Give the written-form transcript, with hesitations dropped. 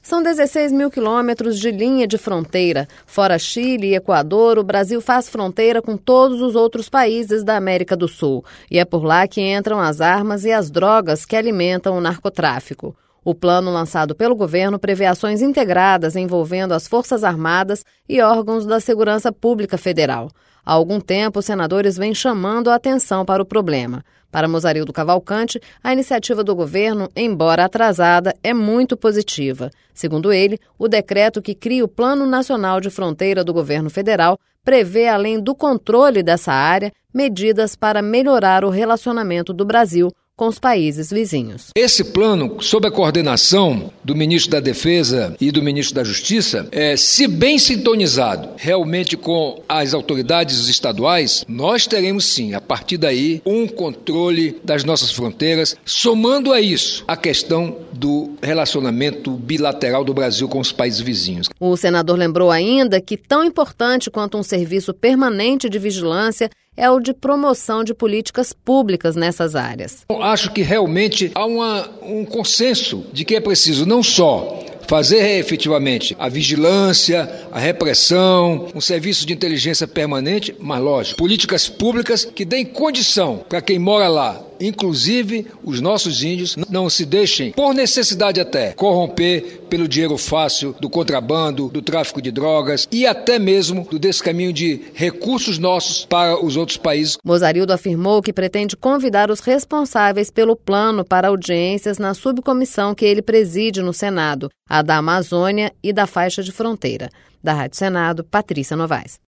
São 16 mil quilômetros de linha de fronteira. Fora Chile e Equador, o Brasil faz fronteira com todos os outros países da América do Sul. E é por lá que entram as armas e as drogas que alimentam o narcotráfico. O plano lançado pelo governo prevê ações integradas envolvendo as Forças Armadas e órgãos da Segurança Pública Federal. Há algum tempo, os senadores vêm chamando a atenção para o problema. Para Mozarildo Cavalcante, a iniciativa do governo, embora atrasada, é muito positiva. Segundo ele, o decreto que cria o Plano Nacional de Fronteira do governo federal prevê, além do controle dessa área, medidas para melhorar o relacionamento do Brasil com os países vizinhos. Esse plano, sob a coordenação do ministro da Defesa e do ministro da Justiça, se bem sintonizado realmente com as autoridades estaduais, nós teremos sim, a partir daí, um controle das nossas fronteiras, somando a isso a questão do relacionamento bilateral do Brasil com os países vizinhos. O senador lembrou ainda que tão importante quanto um serviço permanente de vigilância é o de promoção de políticas públicas nessas áreas. Acho que realmente há um consenso de que é preciso não só fazer efetivamente a vigilância, a repressão, um serviço de inteligência permanente, mas lógico, políticas públicas que deem condição para quem mora lá, inclusive os nossos índios, não se deixem, por necessidade até, corromper pelo dinheiro fácil do contrabando, do tráfico de drogas e até mesmo do descaminho de recursos nossos para os outros países. Mozarildo afirmou que pretende convidar os responsáveis pelo plano para audiências na subcomissão que ele preside no Senado, a da Amazônia e da faixa de fronteira. Da Rádio Senado, Patrícia Novaes.